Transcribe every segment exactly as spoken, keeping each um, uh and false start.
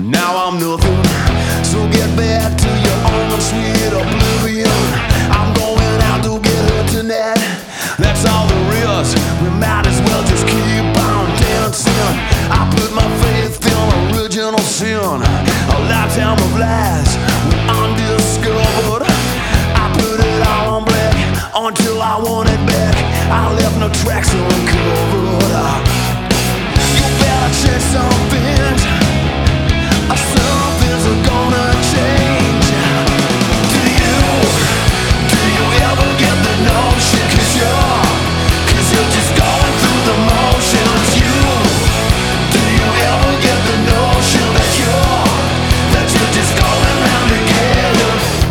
now I'm nothing. So get back to your own sweet oblivion. I'm going out to get her tonight. That's all there is. We might as well just keep on dancing. I put my faith in original sin. A lifetime of lies went undiscovered. I put it all on black until I want it back. I left no tracks uncovered. You better check some things. Some things are gonna change. Do you, do you ever get the notion? Cause you're, cause you're just going through the motions. You, do you ever get the notion that you're, that you're just going round together?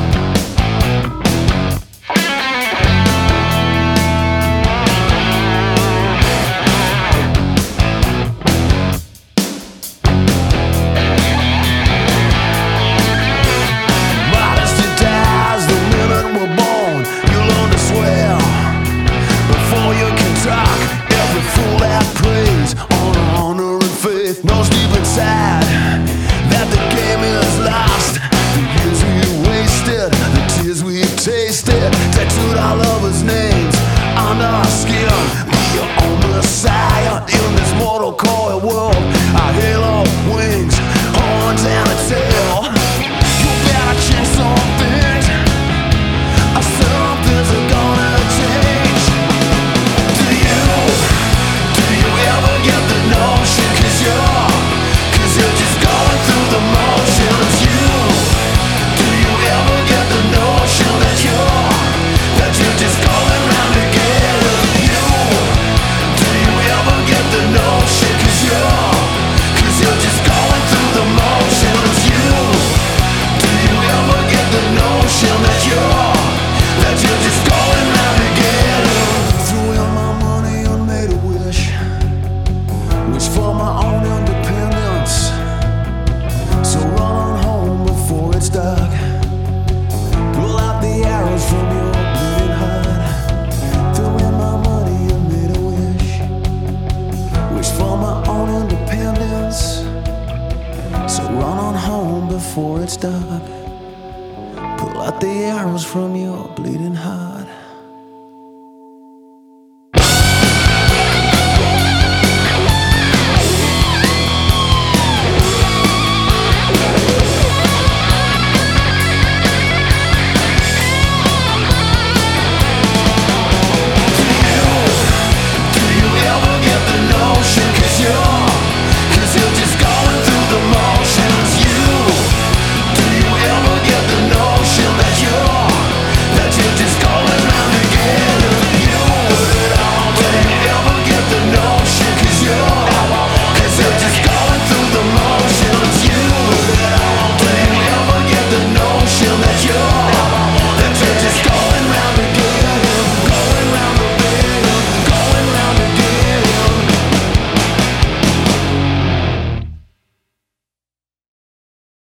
Knows deep inside that the game is lost. The years we wasted, the tears we've tasted, tattooed our lovers' names on our skin. Be your own messiah in this mortal coil world. Our halo wings, horns and a tail. You better change some things. Some things are gonna change. Do you, do you ever get the notion? Cause you're, cause you're just going through the motions. You, do you ever get the notion that you're, that you're just going round together? You, do you ever get the notion? Cause you're, cause you're just going through the motions. You, do you ever get the notion that you're, that you're just going round together? Threw in my money and made a wish, wish for my own independence. So run on home before it's dark. Pull out the arrows from your bleeding heart. Threw in my money and made a wish, wish for my own independence. So run on home before it's dark. Pull out the arrows from your bleeding heart.